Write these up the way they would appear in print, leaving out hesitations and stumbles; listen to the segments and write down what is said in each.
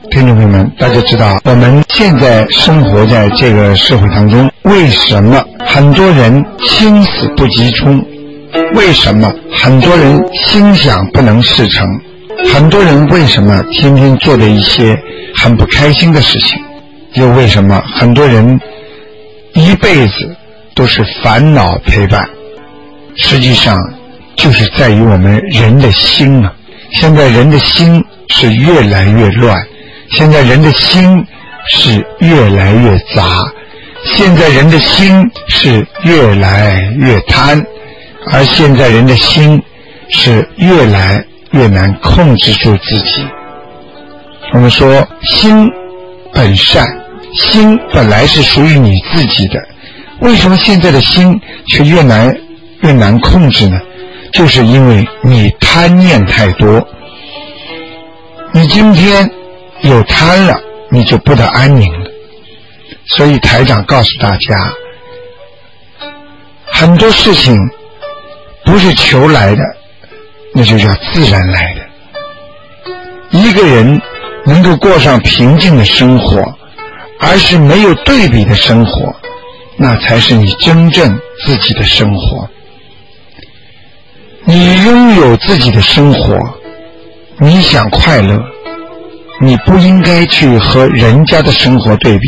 听众朋友们，大家知道我们现在生活在这个社会当中，为什么很多人心思不集中？为什么很多人心想不能事成？很多人为什么天天做的一些很不开心的事情？又为什么很多人一辈子都是烦恼陪伴？实际上就是在于我们人的心啊。现在人的心是越来越乱，现在人的心是越来越杂，现在人的心是越来越贪，而现在人的心是越来越难控制住自己。我们说心本善，心本来是属于你自己的，为什么现在的心却越难控制呢？就是因为你贪念太多。你今天有贪了，你就不得安宁了。所以台长告诉大家，很多事情不是求来的，那就叫自然来的。一个人能够过上平静的生活，而是没有对比的生活，那才是你真正自己的生活。你拥有自己的生活，你想快乐，你不应该去和人家的生活对比。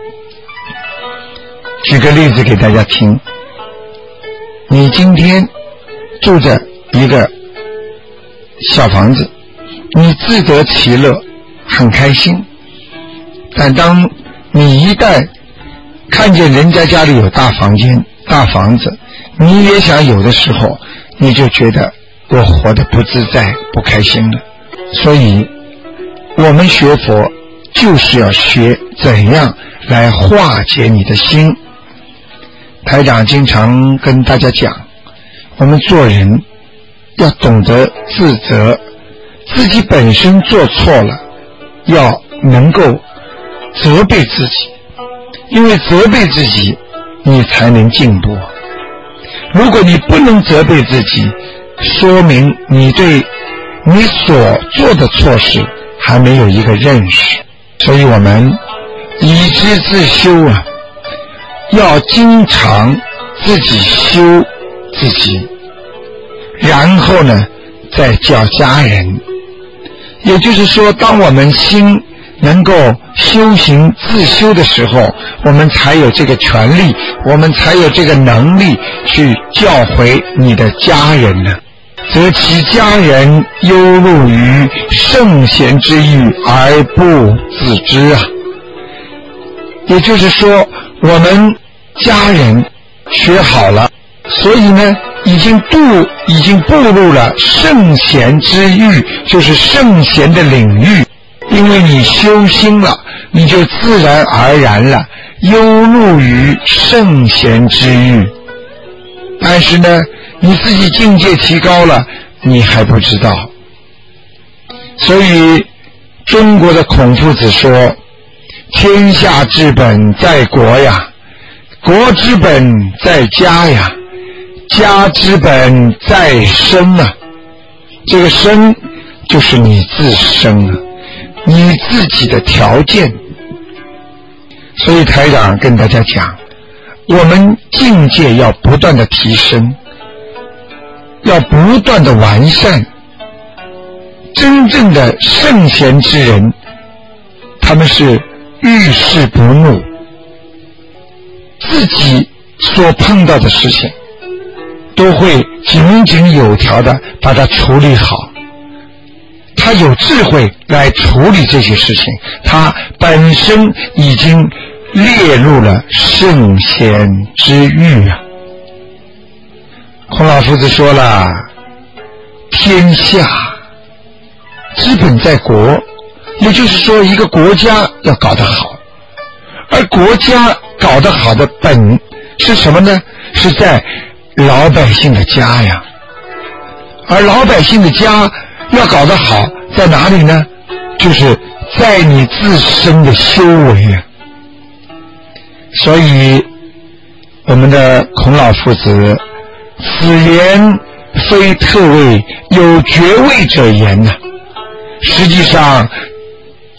举个例子给大家听，你今天住着一个小房子，你自得其乐，很开心。但当你一旦看见人家家里有大房间、大房子，你也想有的时候，你就觉得我活得不自在、不开心了。所以我们学佛就是要学怎样来化解你的心。台长经常跟大家讲，我们做人要懂得自责，自己本身做错了，要能够责备自己，因为责备自己你才能进步。如果你不能责备自己，说明你对你所做的错事还没有一个认识。所以我们以知自修啊，要经常自己修自己，然后呢再教家人。也就是说，当我们心能够修行自修的时候，我们才有这个权利，我们才有这个能力去教诲你的家人呢。则其家人忧怒于圣贤之欲而不自知啊。也就是说，我们家人学好了，所以呢已经步入了圣贤之域，就是圣贤的领域。因为你修心了，你就自然而然了忧怒于圣贤之域。但是呢你自己境界提高了，你还不知道。所以中国的孔夫子说，天下之本在国呀，国之本在家呀，家之本在身啊。这个身就是你自身啊，你自己的条件。所以台长跟大家讲，我们境界要不断的提升，要不断的完善。真正的圣贤之人，他们是遇事不怒，自己所碰到的事情都会井井有条的把它处理好。他有智慧来处理这些事情，他本身已经列入了圣贤之域啊。孔老夫子说了，天下之本在国，也就是说一个国家要搞得好，而国家搞得好的本是什么呢？是在老百姓的家呀。而老百姓的家要搞得好在哪里呢？就是在你自身的修为啊。所以我们的孔老夫子，此言非特为有爵位者言呐。实际上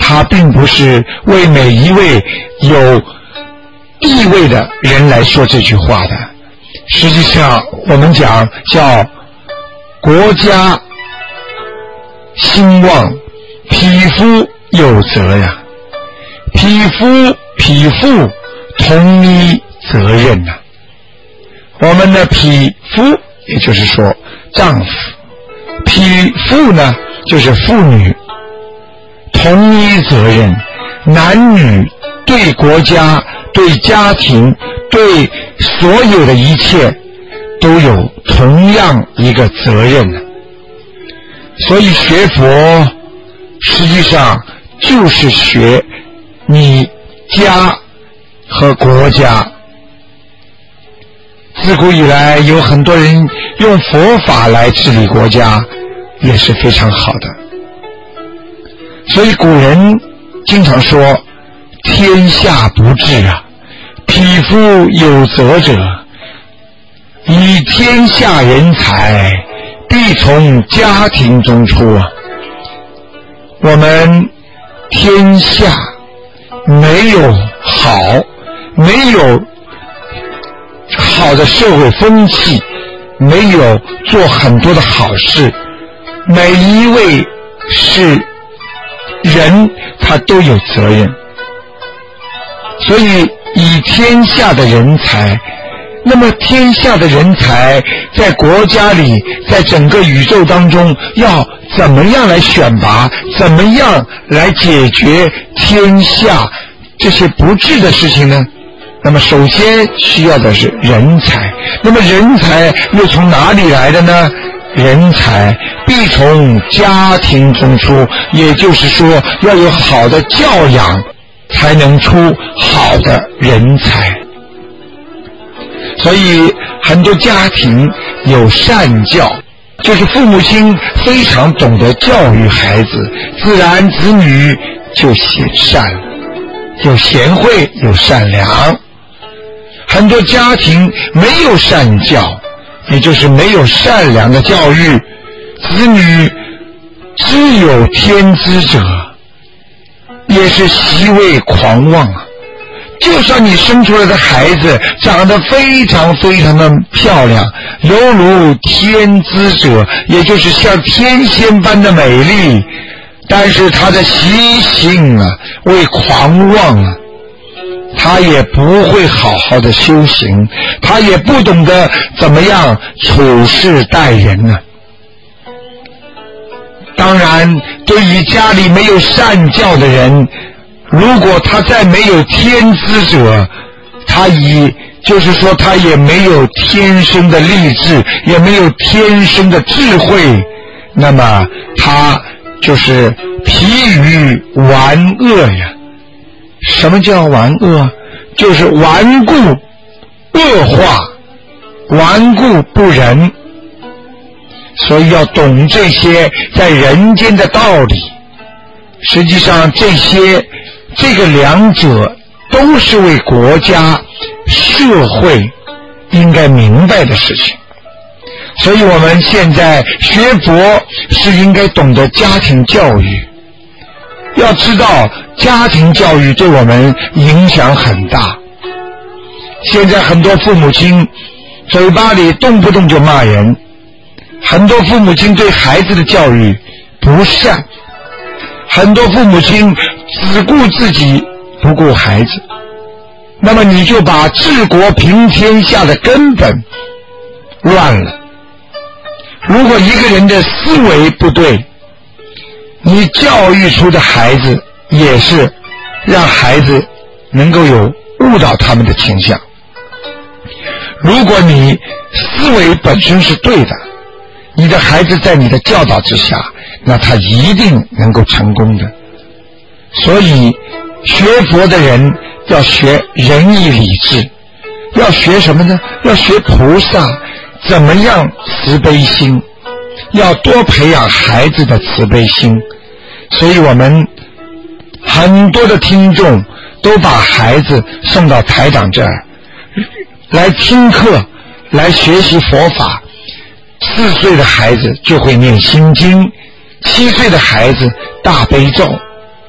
他并不是为每一位有地位的人来说这句话的。实际上我们讲叫国家兴旺，匹夫有责呀，匹夫同一责任呐。我们的匹夫也就是说丈夫，匹夫呢就是妇女，同一责任，男女对国家对家庭对所有的一切都有同样一个责任的。所以学佛实际上就是学你家和国家。自古以来有很多人用佛法来治理国家，也是非常好的。所以古人经常说天下不治啊，匹夫有责者，以天下人才必从家庭中出啊。我们天下没有没有好的社会风气，没有做很多的好事，每一位是人他都有责任。所以以天下的人才，那么天下的人才在国家里，在整个宇宙当中要怎么样来选拔，怎么样来解决天下这些不治的事情呢？那么首先需要的是人才，那么人才又从哪里来的呢？人才必从家庭中出，也就是说要有好的教养才能出好的人才。所以很多家庭有善教，就是父母亲非常懂得教育孩子，自然子女就显善，有贤惠，有善良。很多家庭没有善教，也就是没有善良的教育，子女只有天资者，也是习为狂妄啊。就算你生出来的孩子长得非常非常的漂亮，犹如天资者，也就是像天仙般的美丽，但是他的习性啊为狂妄啊，他也不会好好的修行，他也不懂得怎么样处事待人呢。当然对于家里没有善教的人，如果他再没有天资者，他就是说他也没有天生的励志，也没有天生的智慧，那么他就是疲于顽恶呀。什么叫顽恶？就是顽固恶化，顽固不仁。所以要懂这些在人间的道理。实际上这个两者都是为国家社会应该明白的事情。所以我们现在学佛是应该懂得家庭教育，要知道家庭教育对我们影响很大。现在很多父母亲嘴巴里动不动就骂人，很多父母亲对孩子的教育不善，很多父母亲只顾自己不顾孩子，那么你就把治国平天下的根本乱了。如果一个人的思维不对，你教育出的孩子也是让孩子能够有误导他们的倾向。如果你思维本身是对的，你的孩子在你的教导之下，那他一定能够成功的。所以学佛的人要学仁义礼智，要学什么呢？要学菩萨怎么样慈悲心，要多培养孩子的慈悲心。所以我们很多的听众都把孩子送到台长这儿来听课，来学习佛法。4岁的孩子就会念心经，7岁的孩子大悲咒，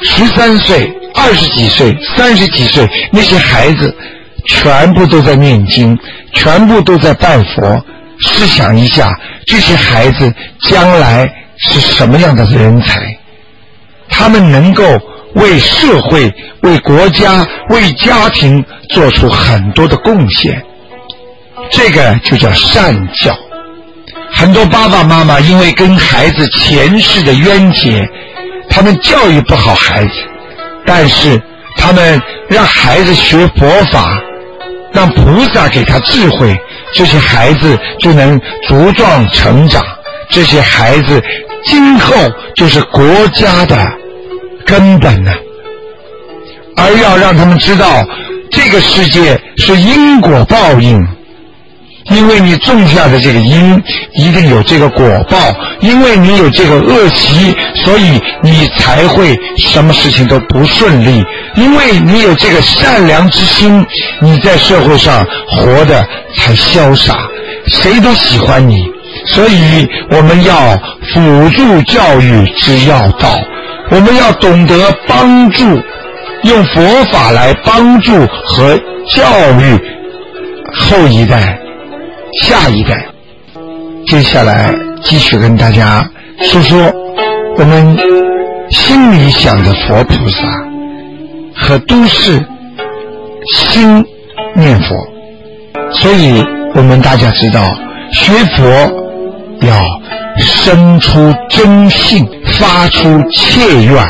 13岁、20几岁、30几岁，那些孩子全部都在念经，全部都在拜佛。试想一下，这些孩子将来是什么样的人才？他们能够为社会、为国家、为家庭做出很多的贡献，这个就叫善教。很多爸爸妈妈因为跟孩子前世的冤结，他们教育不好孩子，但是他们让孩子学佛法，让菩萨给他智慧，这些孩子就能茁壮成长，这些孩子今后就是国家的根本呢。而要让他们知道这个世界是因果报应，因为你种下的这个因一定有这个果报，因为你有这个恶习，所以你才会什么事情都不顺利，因为你有这个善良之心，你在社会上活得才潇洒，谁都喜欢你。所以我们要辅助教育之要道，我们要懂得帮助，用佛法来帮助和教育后一代下一代。接下来继续跟大家说说我们心里想的佛菩萨和都市心念佛。所以我们大家知道，学佛要生出真性，发出切愿，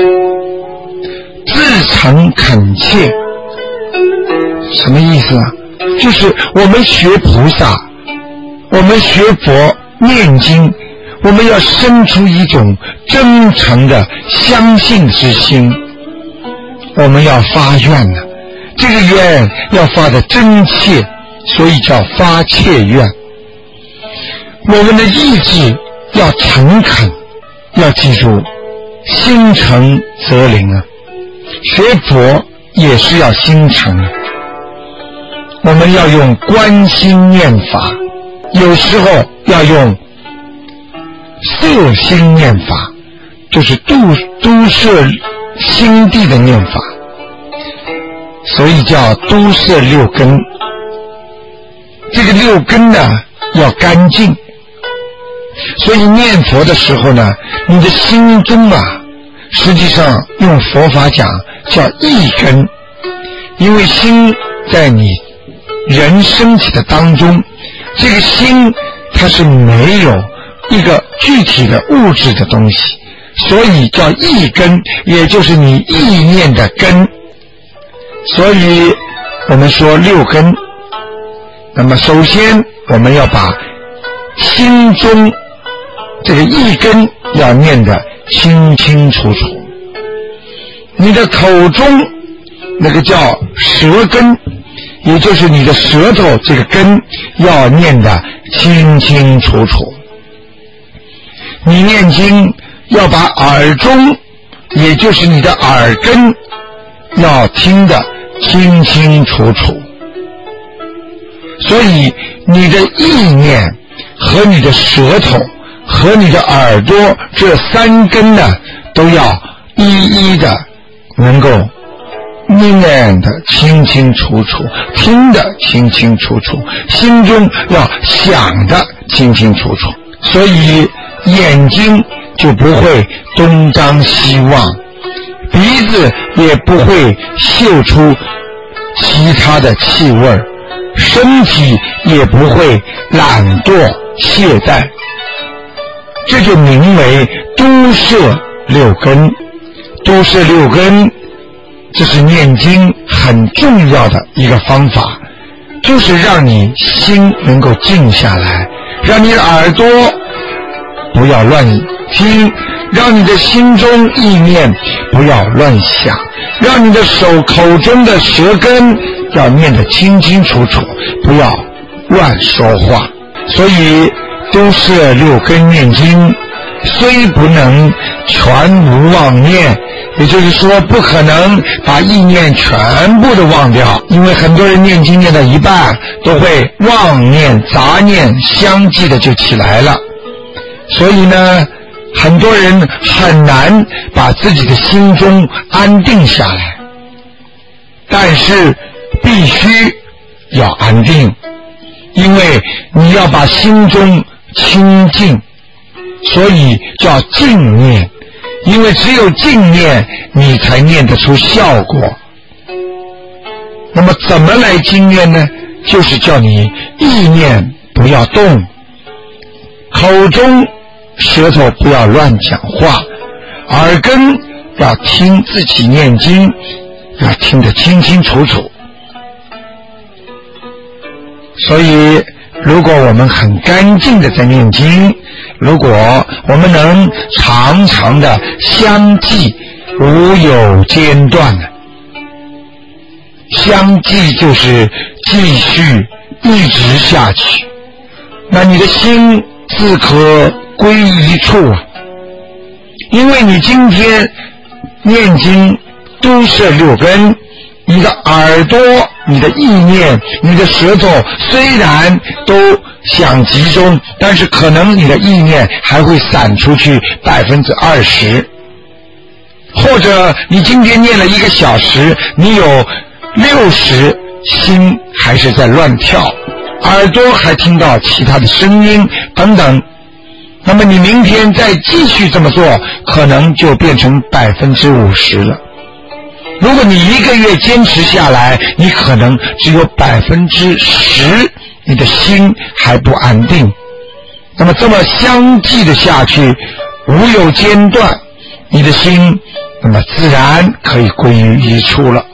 自诚恳切。什么意思啊？就是我们学菩萨，我们学佛念经，我们要生出一种真诚的相信之心，我们要发愿呢，这个愿要发的真切，所以叫发切愿。我们的意志要诚恳，要记住心诚则灵啊，学佛也是要心诚啊。我们要用观心念法，有时候要用摄心念法，就是都摄心地的念法，所以叫都摄六根。这个六根呢要干净，所以念佛的时候呢，你的心中啊，实际上用佛法讲叫一根，因为心在你人身体的当中，这个心它是没有一个具体的物质的东西，所以叫意根，也就是你意念的根。所以我们说六根，那么首先我们要把心中这个意根要念得清清楚楚，你的口中那个叫舌根，也就是你的舌头这个根要念得清清楚楚。你念经要把耳中，也就是你的耳根要听得清清楚楚。所以你的意念和你的舌头和你的耳朵这三根呢，都要一一的能够念得清清楚楚，听得清清楚楚，心中要想得清清楚楚。所以眼睛就不会东张西望，鼻子也不会嗅出其他的气味，身体也不会懒惰懈怠。这就名为都摄六根。都摄六根，这是念经很重要的一个方法，就是让你心能够静下来，让你的耳朵不要乱听，让你的心中意念不要乱想，让你的口中的舌根要念得清清楚楚，不要乱说话。所以都摄六根念经，虽不能全无妄念，也就是说不可能把意念全部都忘掉，因为很多人念经念到一半都会妄念杂念相继的就起来了。所以呢， 很多人很难把自己的心中安定下来，但是必须要安定，因为你要把心中清净，所以叫静念，因为只有静念你才念得出效果。那么怎么来静念呢？就是叫你意念不要动，口中舌头不要乱讲话，耳根要听自己念经，要听得清清楚楚。所以如果我们很干净的在念经，如果我们能常常的相继无有间断的，相继就是继续一直下去，那你的心自可归一处啊。因为你今天念经都摄六根，你的耳朵、你的意念、你的舌头虽然都想集中，但是可能你的意念还会散出去20%，或者你今天念了1个小时，你有60心还是在乱跳，耳朵还听到其他的声音等等，那么你明天再继续这么做，可能就变成50%了。如果你1个月坚持下来，你可能只有10%，你的心还不安定。那么这么相继的下去，无有间断，你的心那么自然可以归于一处了。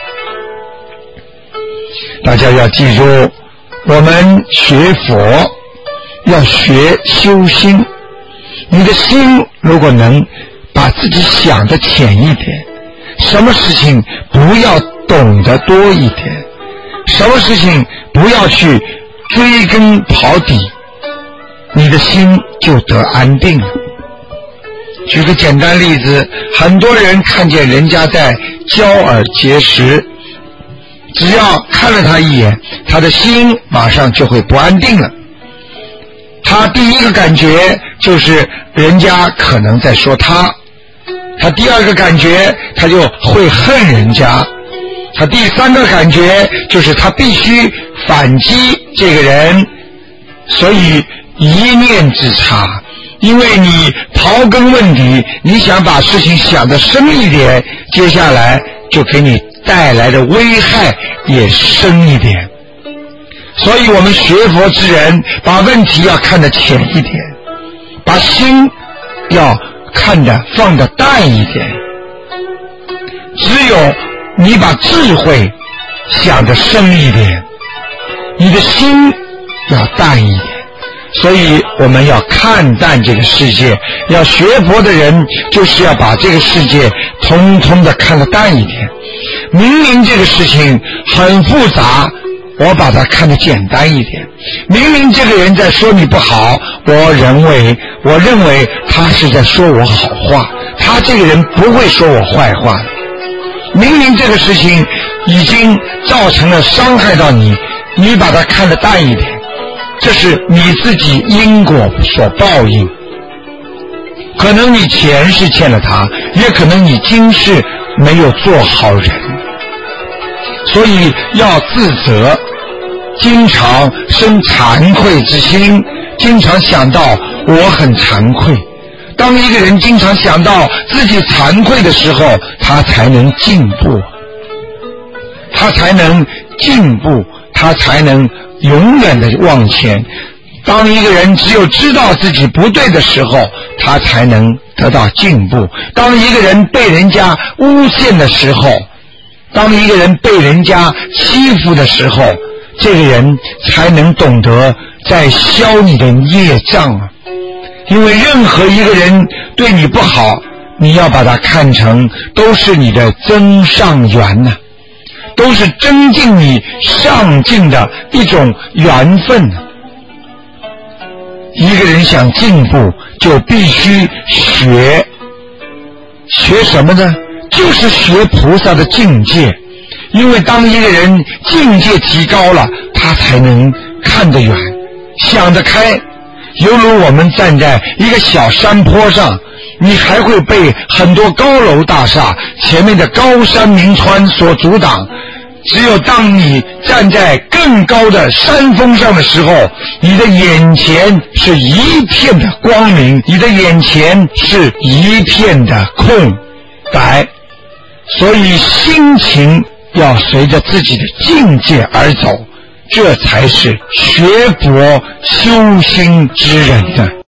大家要记住，我们学佛要学修心，你的心如果能把自己想得浅一点，什么事情不要懂得多一点，什么事情不要去追根刨底，你的心就得安定了。举个简单例子，很多人看见人家在交耳结舌，只要看了他一眼，他的心马上就会不安定了。他第一个感觉就是人家可能在说他，他第二个感觉他就会恨人家，他第三个感觉就是他必须反击这个人。所以一念之差，因为你刨根问底，你想把事情想得深一点，接下来就给你带来的危害也深一点。所以我们学佛之人把问题要看得浅一点，把心要看得放得淡一点。只有你把智慧想得深一点，你的心要淡一点。所以我们要看淡这个世界，要学佛的人就是要把这个世界通通的看得淡一点。明明这个事情很复杂，我把它看得简单一点。明明这个人在说你不好，我认为他是在说我好话，他这个人不会说我坏话的。明明这个事情已经造成了伤害到你，你把它看得淡一点，这是你自己因果所报应。可能你前世欠了他，也可能你今世没有做好人，所以要自责，经常生惭愧之心，经常想到我很惭愧。当一个人经常想到自己惭愧的时候，他才能进步，他才能永远的往前。当一个人只有知道自己不对的时候，他才能得到进步。当一个人被人家诬陷的时候，当一个人被人家欺负的时候，这个人才能懂得在消你的业障啊。因为任何一个人对你不好，你要把它看成都是你的增上缘呐，都是增进你上进的一种缘分。一个人想进步，就必须学什么呢？就是学菩萨的境界。因为当一个人境界提高了，他才能看得远，想得开。 犹如我们站在一个小山坡上，你还会被很多高楼大厦前面的高山名川所阻挡。只有当你站在更高的山峰上的时候，你的眼前是一片的光明，你的眼前是一片的空白。所以心情要随着自己的境界而走，这才是学佛修心之人的